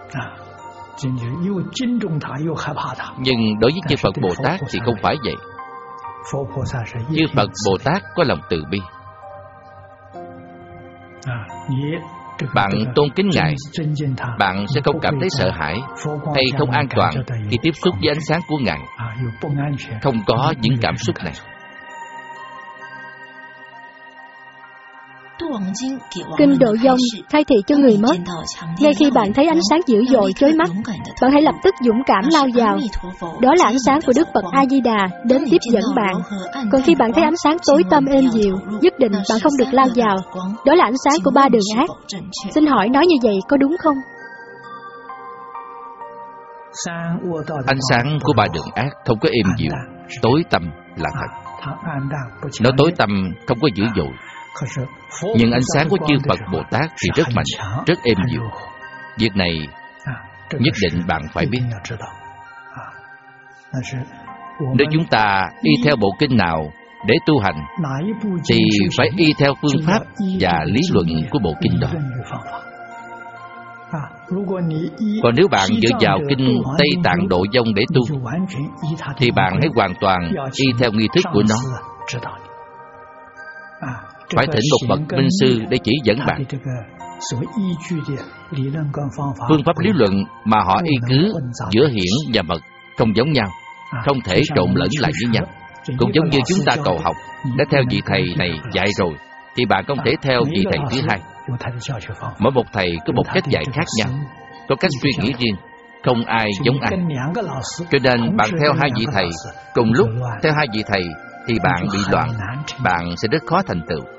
Nhưng đối với chư Phật Bồ Tát thì không phải vậy. Chư Phật Bồ Tát có lòng từ bi. Bạn tôn kính Ngài, bạn sẽ không cảm thấy sợ hãi hay không an toàn khi tiếp xúc với ánh sáng của Ngài. Không có những cảm xúc này. Kinh Độ Vong khai thị cho người mất. Ngay khi bạn thấy ánh sáng dữ dội chói mắt, bạn hãy lập tức dũng cảm lao vào. Đó là ánh sáng của Đức Phật A Di Đà đến tiếp dẫn bạn. Còn khi bạn thấy ánh sáng tối tăm êm dịu, nhất định bạn không được lao vào. Đó là ánh sáng của ba đường ác. Xin hỏi nói như vậy có đúng không? Ánh sáng của ba đường ác không có êm dịu, tối tăm là thật. Nó tối tăm không có dữ dội. Nhưng ánh sáng của chư Phật Bồ Tát thì rất mạnh, rất êm dịu. Việc này nhất định bạn phải biết. Nếu chúng ta y theo bộ kinh nào để tu hành thì phải y theo phương pháp và lý luận của bộ kinh đó. Còn nếu bạn dựa vào kinh Tây Tạng Độ Vong để tu thì bạn hãy hoàn toàn y theo nghi thức của nó. Phải thỉnh một bậc minh sư để chỉ dẫn bạn. Phương pháp lý luận mà họ y cứ giữa hiển và mật không giống nhau, không thể trộn lẫn lại với nhau. Cũng giống như chúng ta cầu học, đã theo vị thầy này dạy rồi thì bạn không thể theo vị thầy thứ hai. Mỗi một thầy có một cách dạy khác nhau, có cách suy nghĩ riêng, không ai giống ai. Cho nên bạn theo hai vị thầy cùng lúc, theo hai vị thầy thì bạn bị loạn, bạn sẽ rất khó thành tựu.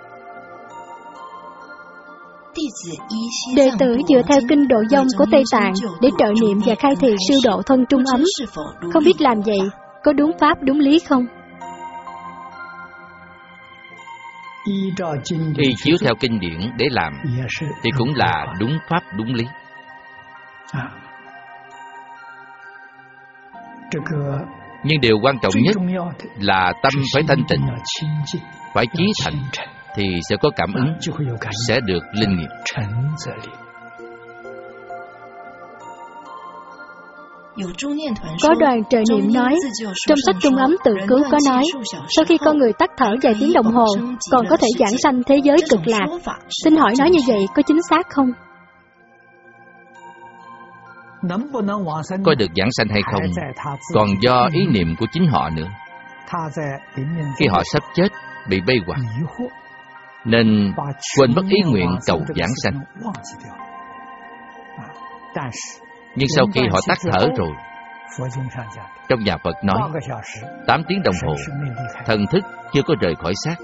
Đệ tử dựa theo kinh Độ Vong của Tây Tạng để trợ niệm và khai thị siêu độ thân trung ấm. Không biết làm vậy có đúng pháp đúng lý không? Y chiếu theo kinh điển để làm thì cũng là đúng pháp đúng lý. Nhưng điều quan trọng nhất là tâm phải thanh tịnh, phải chí thành thì sẽ có cảm ứng, sẽ được linh nghiệm. Có đoàn trợ niệm nói, trong sách Trung Ấm Tự Cứu có nói, sau khi con người tắt thở vài tiếng đồng hồ, còn có thể giảng sanh thế giới cực lạc. Xin hỏi nói như vậy có chính xác không? Có được giảng sanh hay không còn do ý niệm của chính họ nữa. Khi họ sắp chết, bị mê hoặc nên quên mất ý nguyện cầu giảng sanh. Nhưng sau khi họ tắt thở rồi, trong nhà Phật nói tám tiếng đồng hồ thần thức chưa có rời khỏi xác.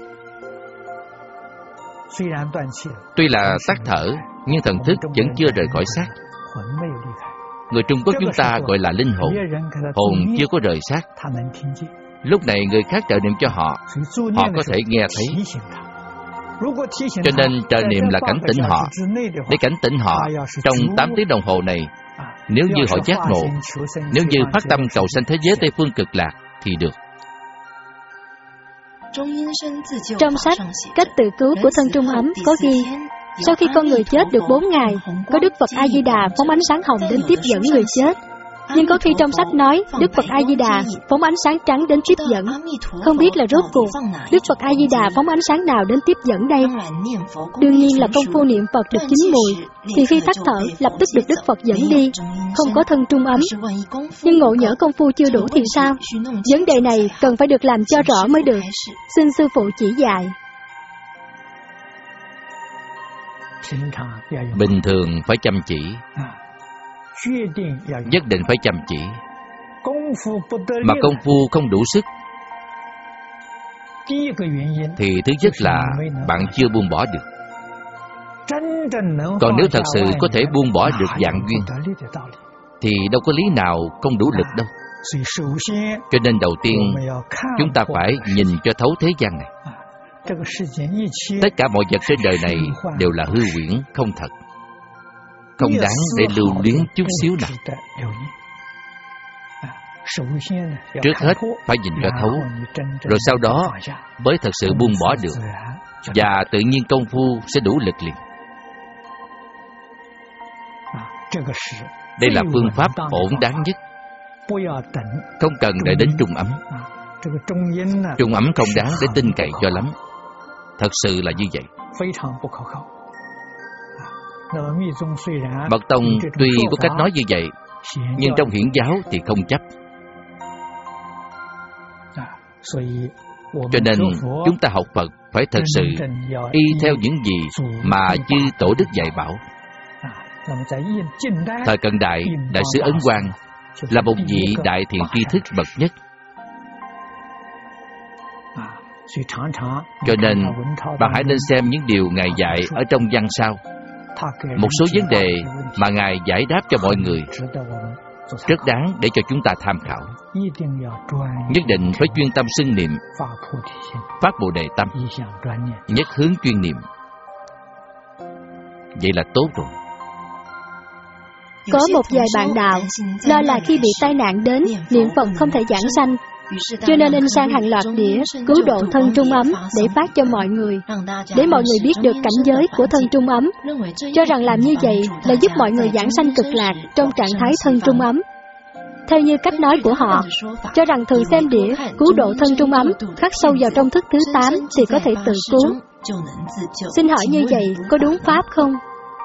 Tuy là tắt thở nhưng thần thức vẫn chưa rời khỏi xác. Người Trung Quốc chúng ta gọi là linh hồn, hồn chưa có rời xác. Lúc này người khác trợ niệm cho họ, họ có thể nghe thấy. Cho nên trợ niệm là cảnh tỉnh họ, để cảnh tỉnh họ trong tám tiếng đồng hồ này. Nếu như họ giác ngộ, nếu như phát tâm cầu sanh thế giới Tây Phương Cực Lạc thì được. Trong sách Cách Tự Cứu của Thân Trung Ấm có ghi, sau khi con người chết được bốn ngày, có Đức Phật A Di Đà phóng ánh sáng hồng đến tiếp dẫn người chết. Nhưng có khi trong sách nói Đức Phật A Di Đà phóng ánh sáng trắng đến tiếp dẫn. Không biết là rốt cuộc Đức Phật A Di Đà phóng ánh sáng nào đến tiếp dẫn đây? Đương nhiên là công phu niệm Phật được chín mùi, thì khi tắt thở lập tức được Đức Phật dẫn đi, không có thân trung ấm. Nhưng ngộ nhỡ công phu chưa đủ thì sao? Vấn đề này cần phải được làm cho rõ mới được. Xin sư phụ chỉ dạy. Bình thường phải chăm chỉ, nhất định phải chăm chỉ. Mà công phu không đủ sức thì thứ nhất là bạn chưa buông bỏ được. Còn nếu thật sự có thể buông bỏ được dạng duyên thì đâu có lý nào không đủ lực đâu. Cho nên đầu tiên chúng ta phải nhìn cho thấu thế gian này. Tất cả mọi vật trên đời này đều là hư huyễn, không thật, không đáng để lưu luyến chút xíu nào. Trước hết phải nhìn cho thấu, rồi sau đó mới thật sự buông bỏ được, và tự nhiên công phu sẽ đủ lực liền. Đây là phương pháp ổn đáng nhất. Không cần đợi đến trung ấm. Trung ấm không đáng để tin cậy cho lắm. Thật sự là như vậy. Mật tông tuy có cách nói như vậy, nhưng trong hiển giáo thì không chấp. Cho nên chúng ta học Phật phải thật sự y theo những gì mà chư Tổ Đức dạy bảo. Thời cận đại, Đại sứ Ấn Quang là một vị đại thiện tri thức bậc nhất. Cho nên bạn hãy nên xem những điều Ngài dạy ở trong văn sau. Một số vấn đề mà Ngài giải đáp cho mọi người rất đáng để cho chúng ta tham khảo. Nhất định phải chuyên tâm xưng niệm, phát Bồ Đề tâm, nhất hướng chuyên niệm. Vậy là tốt rồi. Có một vài bạn đạo lo là khi bị tai nạn đến, niệm Phật không thể giảng sanh, cho nên in sang hàng loạt đĩa cứu độ thân trung ấm để phát cho mọi người, để mọi người biết được cảnh giới của thân trung ấm, cho rằng làm như vậy là giúp mọi người giảng sanh cực lạc trong trạng thái thân trung ấm. Theo như cách nói của họ, cho rằng thường xem đĩa cứu độ thân trung ấm khắc sâu vào trong thức thứ tám thì có thể tự cứu. Xin hỏi như vậy có đúng pháp không?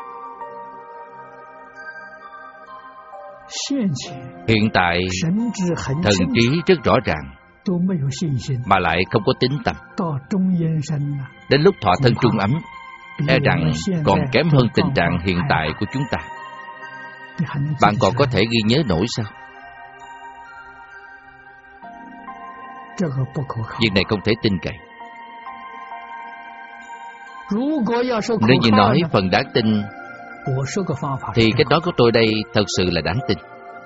Hiện tại thần trí rất rõ ràng, mà lại không có tín tâm. Đến lúc thọ thân trung ấm, e rằng còn kém hơn tình trạng hiện tại của chúng ta. Bạn còn có thể ghi nhớ nổi sao? Việc này không thể tin cậy. Nếu như nói phần đáng tin thì cái đó của tôi đây thật sự là đáng tin.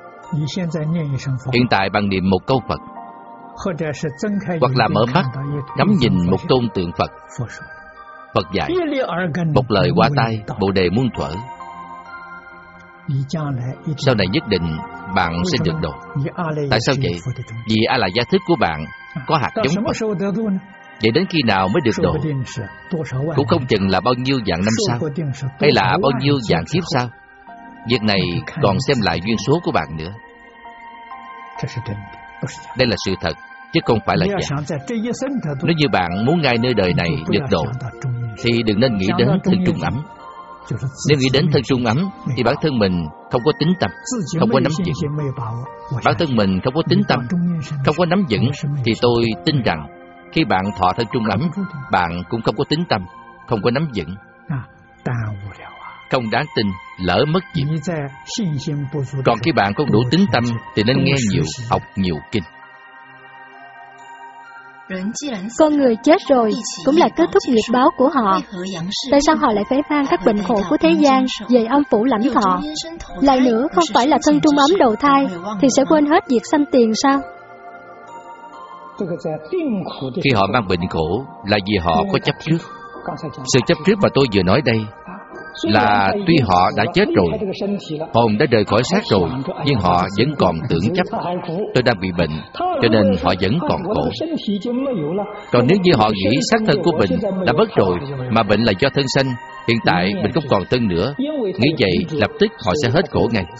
Hiện tại bạn niệm một câu Phật, hoặc là mở mắt ngắm nhìn một tôn tượng Phật. Phật dạy một lời qua tai, Bồ Đề muôn thuở. Sau này nhất định bạn sẽ được độ. Tại sao vậy? Vì A La Gia thức của bạn có hạt giống Phật. Vậy đến khi nào mới được độ? Cũng không chừng là bao nhiêu vạn năm sau, hay là bao nhiêu vạn kiếp sau. Việc này còn xem lại duyên số của bạn nữa. Đây là sự thật, chứ không phải là giả. Nếu như bạn muốn ngay nơi đời này được độ, thì đừng nên nghĩ đến thân trung ấm. Nếu nghĩ đến thân trung ấm thì bản thân mình không có tín tâm, không có nắm vững. Bản thân mình không có tín tâm, không có nắm vững, thì tôi tin rằng khi bạn thọ thân trung ấm, bạn cũng không có tín tâm, không có nắm vững. Không đáng tin, lỡ mất việc. Còn khi bạn không đủ tín tâm thì nên nghe nhiều, học nhiều kinh. Con người chết rồi cũng là kết thúc nghiệp báo của họ. Tại sao họ lại phải mang các bệnh khổ của thế gian về âm phủ lãnh thọ? Lại nữa, không phải là thân trung ấm đầu thai thì sẽ quên hết việc sanh tiền sao? Khi họ mang bệnh khổ là vì họ có chấp trước. Sự chấp trước mà tôi vừa nói đây là tuy họ đã chết rồi, hồn đã rời khỏi xác rồi, nhưng họ vẫn còn tưởng chấp tôi đang bị bệnh, cho nên họ vẫn còn khổ. Còn nếu như họ nghĩ xác thân của mình đã mất rồi, mà bệnh là do thân sanh, hiện tại mình không còn thân nữa, nghĩ vậy lập tức họ sẽ hết khổ ngay.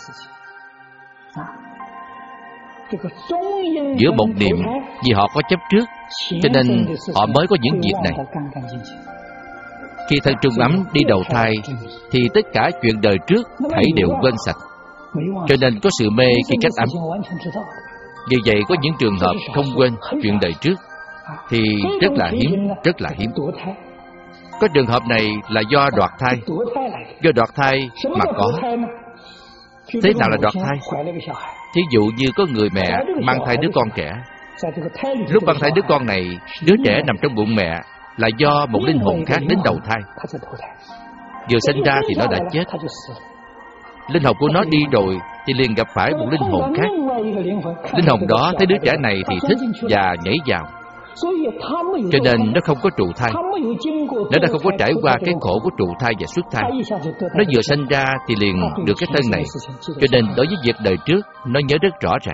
Giữa một niệm, vì họ có chấp trước, cho nên họ mới có những việc này. Khi thân trung ấm đi đầu thai thì tất cả chuyện đời trước thảy đều quên sạch, cho nên có sự mê khi cách ấm. Vì vậy có những trường hợp không quên chuyện đời trước thì rất là hiếm, rất là hiếm. Có trường hợp này là do đoạt thai. Do đoạt thai mà có. Thế nào là đoạt thai? Thí dụ như có người mẹ mang thai đứa con trẻ, Lúc mang thai đứa con này, đứa trẻ nằm trong bụng mẹ là do một linh hồn khác đến đầu thai. Vừa sinh ra thì nó đã chết. Linh hồn của nó đi rồi thì liền gặp phải một linh hồn khác. Linh hồn đó thấy đứa trẻ này thì thích và nhảy vào, cho nên nó không có trụ thai. Nó đã không có trải qua cái khổ của trụ thai và xuất thai. Nó vừa sinh ra thì liền được cái thân này, cho nên đối với việc đời trước nó nhớ rất rõ ràng.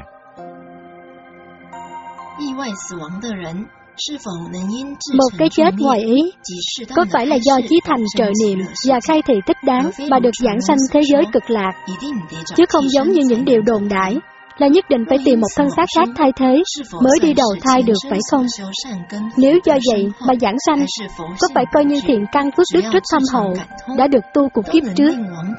Một cái chết ngoài ý có phải là do chí thành trợ niệm và khai thị thích đáng mà được giảng sanh thế giới cực lạc, chứ không giống như những điều đồn đại là nhất định phải tìm một thân xác khác thay thế mới đi đầu thai được, phải không? Nếu do vậy mà giảng sanh, có phải coi như thiện căn phước đức rất thâm hậu, đã được tu cuộc kiếp trước?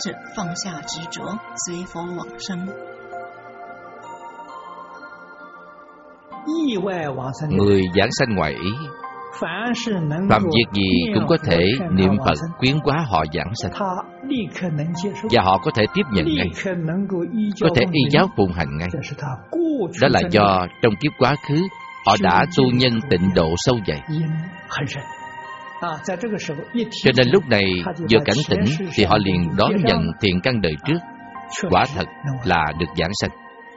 Người giảng sanh ngoài ý, phạm việc gì cũng có thể niệm Phật quyến hóa họ giảng sanh, và họ có thể tiếp nhận ngay, có thể y giáo phụng hành ngay. Đó là do trong kiếp quá khứ họ đã tu nhân tịnh độ sâu dày. Cho nên lúc này vừa cảnh tỉnh thì họ liền đón nhận thiện căn đời trước, quả thật là được giảng sanh.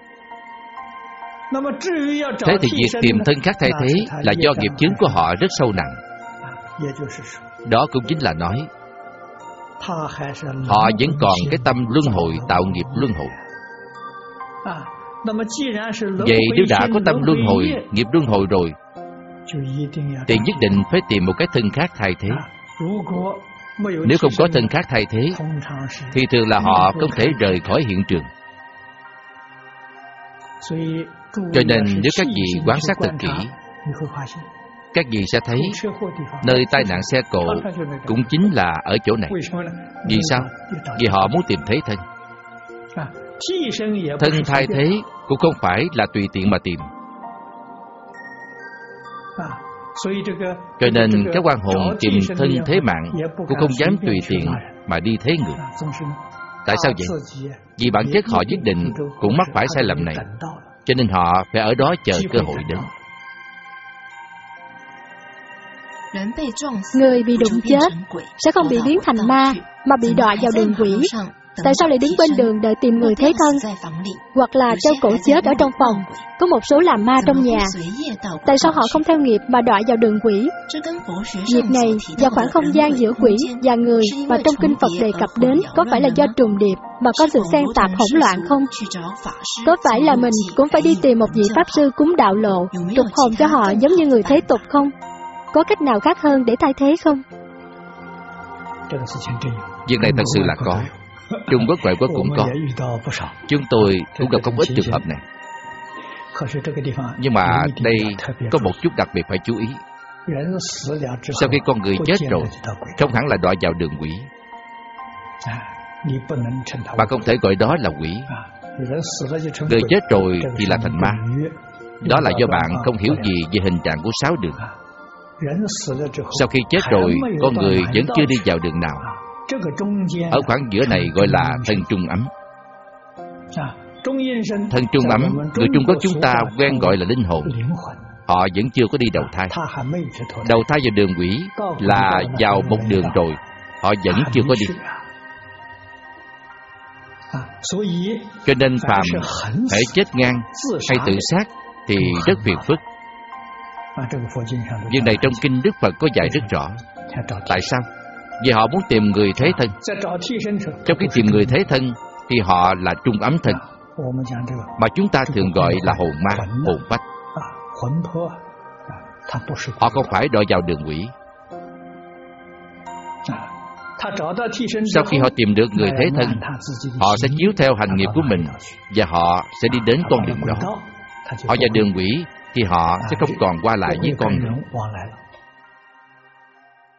Thế thì việc tìm thân khác thay thế là do nghiệp chướng của họ rất sâu nặng. Đó cũng chính là nói họ vẫn còn cái tâm luân hồi, tạo nghiệp luân hồi. Vậy nếu đã có tâm luân hồi, nghiệp luân hồi rồi, thì nhất định phải tìm một cái thân khác thay thế. Nếu không có thân khác thay thế thì thường là họ không thể rời khỏi hiện trường. Cho nên nếu các vị quan sát thật kỹ, các vị sẽ thấy nơi tai nạn xe cộ cũng chính là ở chỗ này. Vì sao? Vì họ muốn tìm thấy thân. Thân thay thế cũng không phải là tùy tiện mà tìm. Cho nên các oan hồn tìm thân thế mạng cũng không dám tùy tiện mà đi thế người. Tại sao vậy? Vì bản chất họ nhất định cũng mắc phải sai lầm này, cho nên họ phải ở đó chờ cơ hội đến. Người bị đụng chết sẽ không bị biến thành ma, mà bị đọa vào đường quỷ. Tại sao lại đứng bên đường đợi tìm người thế thân, hoặc là treo cổ chết ở trong phòng? Có một số làm ma trong nhà, tại sao họ không theo nghiệp mà đọa vào đường quỷ? Việc này và khoảng không gian giữa quỷ và người mà trong kinh Phật đề cập đến có phải là do trùng điệp mà có sự xen tạp hỗn loạn không? Có phải là mình cũng phải đi tìm một vị pháp sư cúng đạo lộ, trục hồn cho họ giống như người thế tục không? Có cách nào khác hơn để thay thế không? Việc này thật sự là có. Trung Quốc ngoại quốc cũng có. Chúng tôi cũng gặp không ít trường hợp này. Nhưng mà đây có một chút đặc biệt phải chú ý. Sau khi con người chết rồi, không hẳn là đọa vào đường quỷ. Bạn không thể gọi đó là quỷ. Người chết rồi thì là thành ma. Đó là do bạn không hiểu gì về hình trạng của sáu đường. Sau khi chết rồi, con người vẫn chưa đi vào đường nào. Ở khoảng giữa này gọi là thân trung ấm. Thân trung ấm, người Trung Quốc chúng ta quen gọi là linh hồn. Họ vẫn chưa có đi đầu thai. Đầu thai vào đường quỷ là vào một đường rồi, họ vẫn chưa có đi. Cho nên phàm phải chết ngang hay tự sát thì rất phiền phức. Việc này trong kinh Đức Phật có dạy rất rõ. Tại sao? Vì họ muốn tìm người thế thân. Trong khi tìm người thế thân thì họ là trung ấm thân, mà chúng ta thường gọi là hồn ma, hồn phách. Họ không phải đọa vào đường quỷ. Sau khi họ tìm được người thế thân, họ sẽ chiếu theo hành nghiệp của mình và họ sẽ đi đến con đường đó. Họ vào đường quỷ thì họ sẽ không còn qua lại với con nữa.